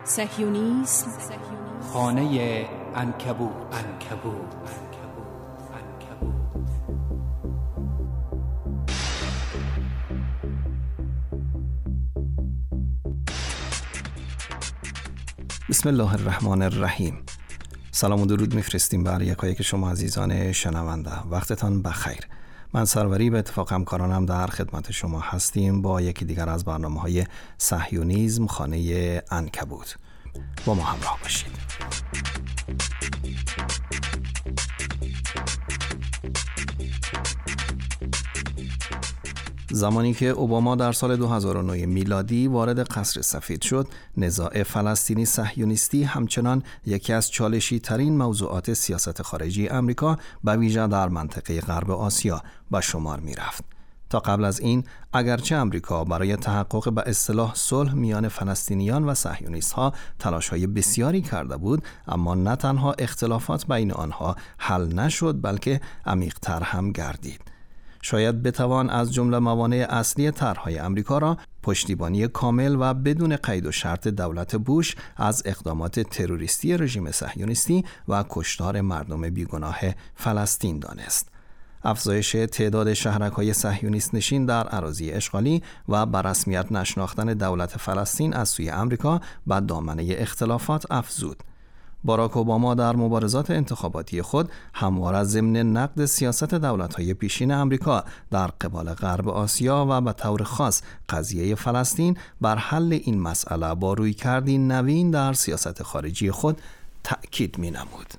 صهیونیسم خانه عنکبوت. بسم الله الرحمن الرحیم. سلام و درود میفرستیم بر یکایک شما عزیزان شنونده. وقتتان بخیر. من سروری به اتفاق همکارانم در خدمت شما هستیم با یکی دیگر از برنامه‌های صهیونیسم خانه عنکبوت. با ما همراه باشید. زمانی که اوباما در سال 2009 میلادی وارد قصر سفید شد، نزاع فلسطینی صهیونیستی همچنان یکی از چالشی ترین موضوعات سیاست خارجی امریکا به ویژه در منطقه غرب آسیا به شمار می رفت. تا قبل از این، اگرچه امریکا برای تحقق به اصطلاح صلح میان فلسطینیان و صهیونیست‌ها تلاش‌های بسیاری کرده بود، اما نه تنها اختلافات بین آنها حل نشد بلکه عمیق‌تر هم گردید. شاید بتوان از جمله موانع اصلی طرح‌های امریکا را پشتیبانی کامل و بدون قید و شرط دولت بوش از اقدامات تروریستی رژیم صهیونیستی و کشتار مردم بیگناه فلسطین دانست. افزایش تعداد شهرک‌های صهیونیست نشین در اراضی اشغالی و به رسمیت نشناختن دولت فلسطین از سوی امریکا به دامنه اختلافات افزود. باراک اوباما در مبارزات انتخاباتی خود همواره ضمن نقد سیاست دولت‌های پیشین امریکا در قبال غرب آسیا و به طور خاص قضیه فلسطین بر حل این مسئله با رویکردی نوین در سیاست خارجی خود تأکید می‌نمود.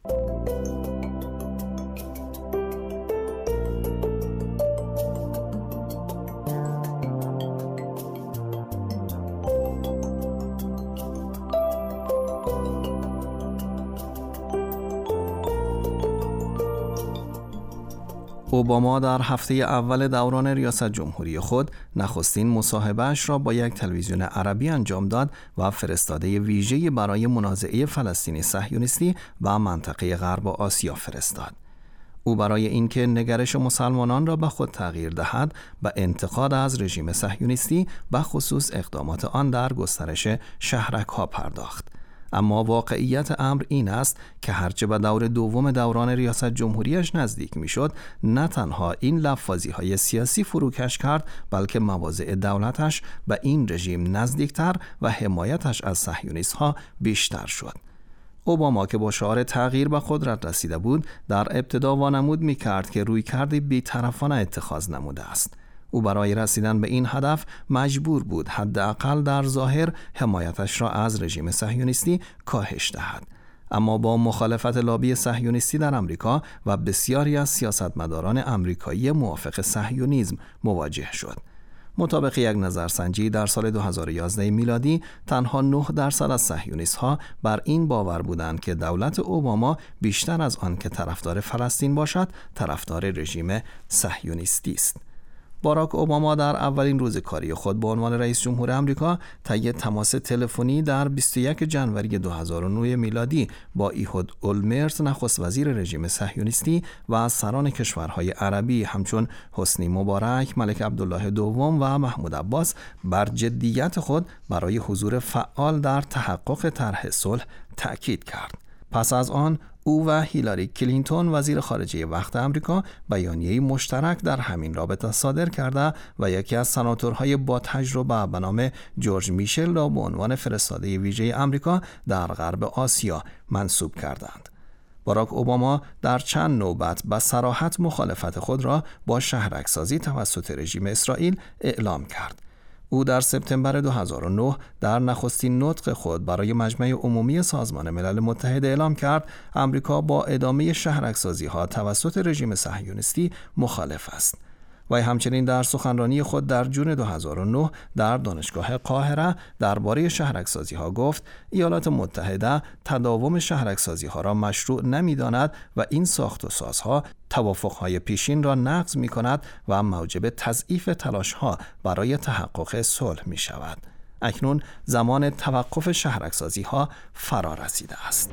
اوباما در هفته اول دوران ریاست جمهوری خود نخستین مصاحبه‌اش را با یک تلویزیون عربی انجام داد و فرستاده ویژه‌ای برای منازعه فلسطینی صهیونیستی و منطقه غرب آسیا فرستاد. او برای اینکه نگرش مسلمانان را به خود تغییر دهد، به انتقاد از رژیم صهیونیستی به خصوص اقدامات آن در گسترش شهرک‌ها پرداخت. اما واقعیت امر این است که هرچه به دور دوم دوران ریاست جمهوریش نزدیک میشد، نه تنها این لفاظی‌های سیاسی فروکش کرد، بلکه مواضع دولتش به این رژیم نزدیکتر و حمایتش از صهیونیست‌ها بیشتر شد. اوباما که با شعار تغییر به قدرت رسیده بود، در ابتدا وانمود می‌کرد که رویکرد بی‌طرفانه اتخاذ نموده است. او برای رسیدن به این هدف مجبور بود حداقل در ظاهر حمایتش را از رژیم صهیونیستی کاهش دهد. اما با مخالفت لابی صهیونیستی در امریکا و بسیاری از سیاستمداران امریکایی موافق صهیونیسم مواجه شد. مطابق یک نظرسنجی در سال 2011 میلادی، تنها 9% از صهیونیست‌ها بر این باور بودند که دولت اوباما بیشتر از آن که طرفدار فلسطین باشد، طرفدار رژیم صهیونیستی است. باراک اوباما در اولین روز کاری خود به عنوان رئیس جمهور آمریکا طی تماس تلفنی در 21 جنوری 2009 میلادی با ایهود اولمرت نخست وزیر رژیم صهیونیستی و سران کشورهای عربی همچون حسنی مبارک، ملک عبدالله دوم و محمود عباس بر جدیت خود برای حضور فعال در تحقق طرح صلح تأکید کرد. پس از آن او و هیلاری کلینتون وزیر خارجه وقت آمریکا بیانیه‌ای مشترک در همین رابطه صادر کرده و یکی از سناتورهای با تجربه به نام جورج میشل را به عنوان فرستاده ویژه آمریکا در غرب آسیا منصوب کردند. باراک اوباما در چند نوبت به صراحت مخالفت خود را با شهرک‌سازی توسط رژیم اسرائیل اعلام کرد. او در سپتامبر 2009 در نخستین نطق خود برای مجمع عمومی سازمان ملل متحد اعلام کرد امریکا با ادامه شهرک‌سازی‌ها توسط رژیم صهیونیستی مخالف است. و همچنین در سخنرانی خود در جون 2009 در دانشگاه قاهره درباره شهرک‌سازی‌ها گفت ایالات متحده تداوم شهرک‌سازی‌ها را مشروع نمی‌داند و این ساخت و سازها توافق‌های پیشین را نقض می‌کند و موجب تضعیف تلاش‌ها برای تحقق صلح می‌شود. اکنون زمان توقف شهرک‌سازی‌ها فرا رسیده است.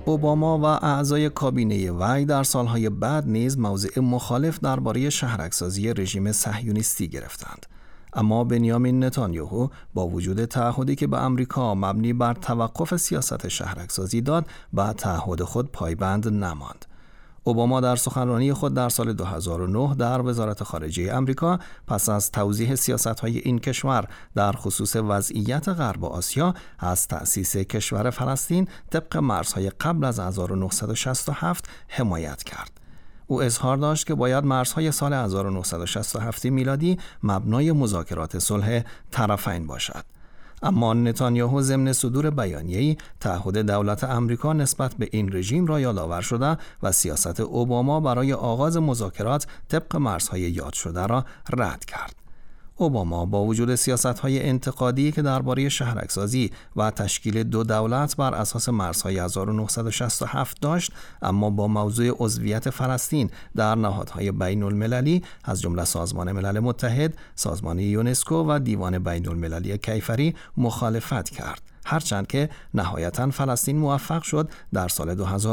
اوباما و اعضای کابینه وی در سالهای بعد نیز موضع مخالف درباره شهرک‌سازی رژیم صهیونیستی گرفتند. اما بنیامین نتانیاهو با وجود تعهدی که به آمریکا مبنی بر توقف سیاست شهرک‌سازی داد، به تعهد خود پایبند نماند. اوباما در سخنرانی خود در سال 2009 در وزارت خارجه آمریکا پس از توضیح سیاست‌های این کشور در خصوص وضعیت غرب آسیا از تأسیس کشور فلسطین طبق مرزهای قبل از 1967 حمایت کرد. او اظهار داشت که باید مرزهای سال 1967 میلادی مبنای مذاکرات صلح طرفین باشد. اما نتانیاهو ضمن صدور بیانیه‌ای تعهد دولت آمریکا نسبت به این رژیم را یادآور شده و سیاست اوباما برای آغاز مذاکرات طبق مرزهای یاد شده را رد کرد. اوباما با وجود سیاست‌های انتقادی که درباره شهرک‌سازی و تشکیل دو دولت بر اساس مرزهای 1967 داشت، اما با موضوع عضویت فلسطین در نهادهای بین‌المللی از جمله سازمان ملل متحد، سازمان یونسکو و دیوان بین‌المللی کیفری مخالفت کرد. هرچند که نهایتاً فلسطین موفق شد در سال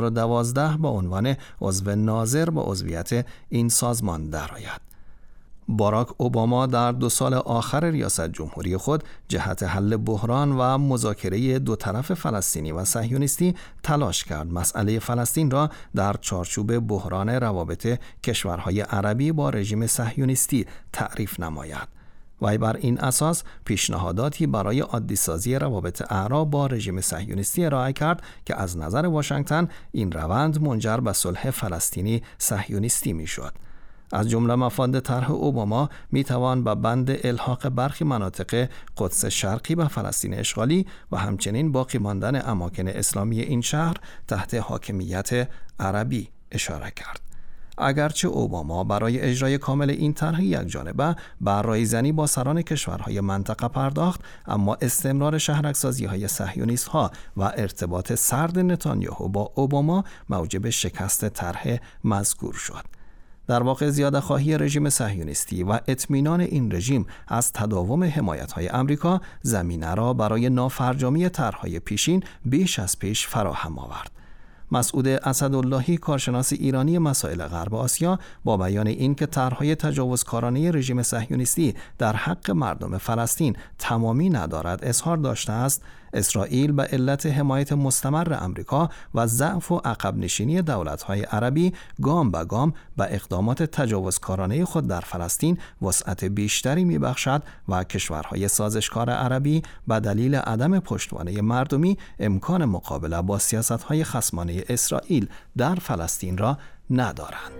2012 با عنوان عضو ناظر به عضویت این سازمان درآید. باراک اوباما در 2 سال آخر ریاست جمهوری خود جهت حل بحران و مذاکره دو طرف فلسطینی و صهیونیستی تلاش کرد مسئله فلسطین را در چارچوب بحران روابط کشورهای عربی با رژیم صهیونیستی تعریف نماید. وی بر این اساس پیشنهاداتی برای عادی‌سازی روابط اعراب با رژیم صهیونیستی ارائه کرد که از نظر واشنگتن این روند منجر به صلح فلسطینی صهیونیستی میشد. از جمله مفاد طرح اوباما میتوان به بند الحاق برخی مناطق قدس شرقی به فلسطین اشغالی و همچنین باقی ماندن اماکن اسلامی این شهر تحت حاکمیت عربی اشاره کرد. اگرچه اوباما برای اجرای کامل این طرح یکجانبه بر رایزنی با سران کشورهای منطقه پرداخت، اما استمرار شهرک‌سازی‌های صهیونیست‌ها و ارتباط سرد نتانیاهو با اوباما موجب شکست طرح مذکور شد. در واقع زیاده‌خواهی رژیم صهیونیستی و اطمینان این رژیم از تداوم حمایت‌های آمریکا زمینه را برای نافرجامی طرح‌های پیشین بیش از پیش فراهم آورد. مسعود اسداللهی، کارشناس ایرانی مسائل غرب آسیا، با بیان اینکه طرح‌های تجاوزکارانه رژیم صهیونیستی در حق مردم فلسطین تمامی ندارد، اظهار داشته است اسرائیل به علت حمایت مستمر آمریکا و ضعف و عقب نشینی دولت‌های عربی گام به گام به اقدامات تجاوزکارانه خود در فلسطین وسعت بیشتری می‌بخشد و کشورهای سازشکار عربی به دلیل عدم پشتوانه مردمی امکان مقابله با سیاست‌های خصمانه اسرائیل در فلسطین را ندارند.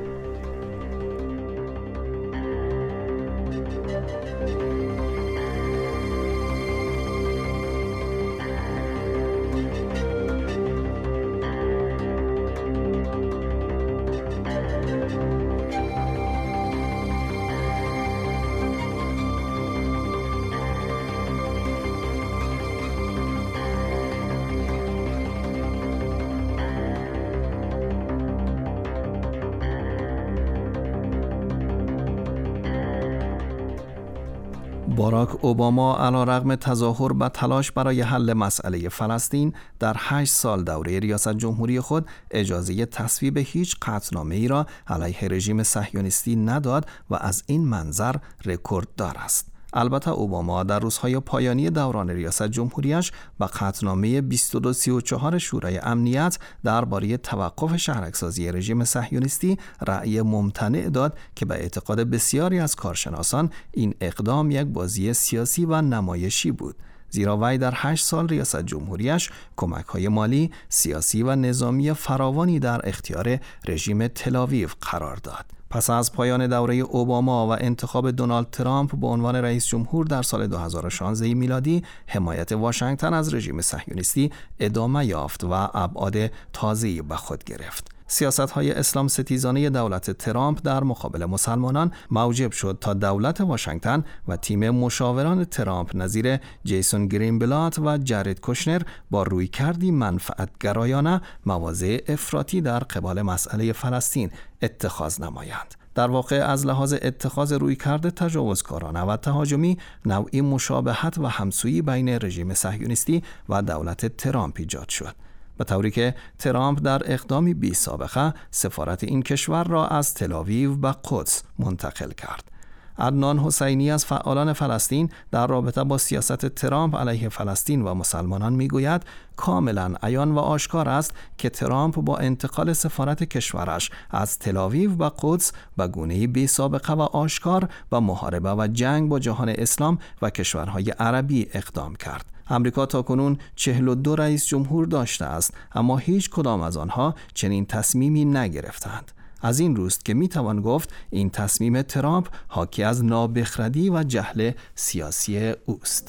باراک اوباما علیرغم تظاهر و تلاش برای حل مسئله فلسطین در 8 سال دوره ریاست جمهوری خود اجازه تصویب هیچ قطعنامه‌ای را علیه رژیم صهیونیستی نداد و از این منظر رکورددار است. البته اوباما در روزهای پایانی دوران ریاست جمهوریش به قطعنامه 2234 شورای امنیت درباره توقف شهرک‌سازی رژیم صهیونیستی رأی ممتنع داد که به اعتقاد بسیاری از کارشناسان این اقدام یک بازی سیاسی و نمایشی بود، زیرا وی در 8 سال ریاست جمهوریش کمک‌های مالی، سیاسی و نظامی فراوانی در اختیار رژیم تل‌آویو قرار داد. پس از پایان دوره اوباما و انتخاب دونالد ترامپ به عنوان رئیس جمهور در سال 2016 میلادی، حمایت واشنگتن از رژیم صهیونیستی ادامه یافت و ابعاد تازه‌ای به خود گرفت. سیاست‌های اسلام ستیزانه دولت ترامپ در مقابل مسلمانان موجب شد تا دولت واشنگتن و تیم مشاوران ترامپ نظیر جیسون گرینبلات و جارد کوشنر با رویکردی منفعت‌گرایانه مواضع افراطی در قبال مسئله فلسطین اتخاذ نمایند. در واقع از لحاظ اتخاذ رویکرد تجاوزکارانه و تهاجمی نوعی مشابهت و همسویی بین رژیم صهیونیستی و دولت ترامپ ایجاد شد. به طوری که ترامپ در اقدامی بی سابقه سفارت این کشور را از تل‌آویو به قدس منتقل کرد. عدنان حسینی از فعالان فلسطین در رابطه با سیاست ترامپ علیه فلسطین و مسلمانان میگوید کاملا عیان و آشکار است که ترامپ با انتقال سفارت کشورش از تل‌آویو به قدس به گونه‌ای بی سابقه و آشکار به محاربه و جنگ با جهان اسلام و کشورهای عربی اقدام کرد. امریکا تاکنون 42 رئیس جمهور داشته است، اما هیچ کدام از آنها چنین تصمیمی نگرفتند. از این روست که میتوان گفت این تصمیم ترامپ حاکی از نابخردی و جهل سیاسی اوست.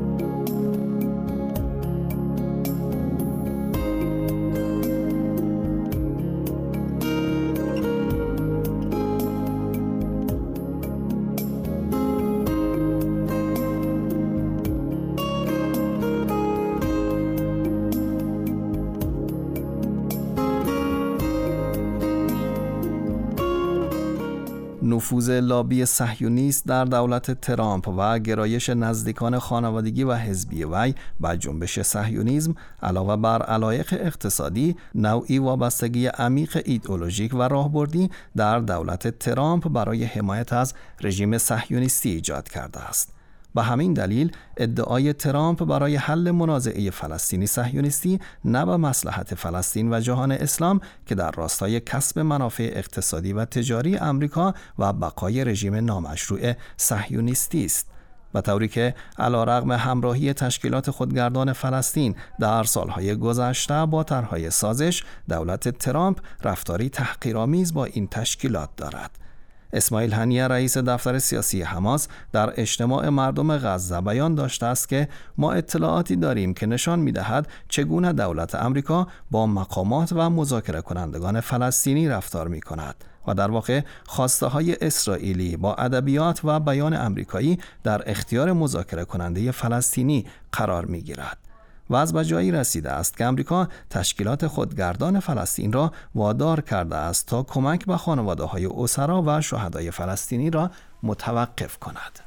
نفوذ لابی صهیونیست در دولت ترامپ و گرایش نزدیکان خانوادگی و حزبی وی به جنبش صهیونیسم علاوه بر علایق اقتصادی، نوعی وابستگی عمیق ایدئولوژیک و راهبردی در دولت ترامپ برای حمایت از رژیم صهیونیستی ایجاد کرده است. به همین دلیل ادعای ترامپ برای حل منازعه فلسطینی صهیونیستی نه به مصلحت فلسطین و جهان اسلام که در راستای کسب منافع اقتصادی و تجاری امریکا و بقای رژیم نامشروع صهیونیستی است، به طوری که علیرغم همراهی تشکیلات خودگردان فلسطین در سالهای گذشته با طرحهای سازش، دولت ترامپ رفتاری تحقیرآمیز با این تشکیلات دارد. اسماعیل هنیه رئیس دفتر سیاسی حماس در اجتماع مردم غزه بیان داشته است که ما اطلاعاتی داریم که نشان می‌دهد چگونه دولت امریکا با مقامات و مذاکره کنندگان فلسطینی رفتار می‌کند و در واقع خواسته‌های اسرائیلی با ادبیات و بیان امریکایی در اختیار مذاکره کننده فلسطینی قرار می‌گیرد. وضع به جایی رسیده است که امریکا تشکیلات خودگردان فلسطین را وادار کرده است تا کمک به خانواده‌های اسرا و شهدای فلسطینی را متوقف کند.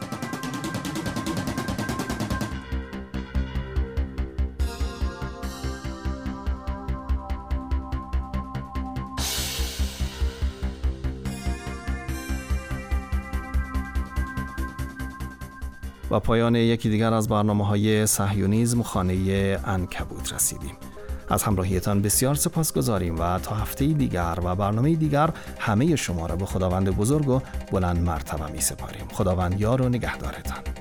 و پایان یکی دیگر از برنامه‌های صهیونیسم خانه عنکبوت رسیدیم. از همراهیتان بسیار سپاسگزاریم و تا هفته دیگر و برنامه دیگر همه شما را به خداوند بزرگ و بلند مرتبه می سپاریم. خداوند یار و نگهدارتان.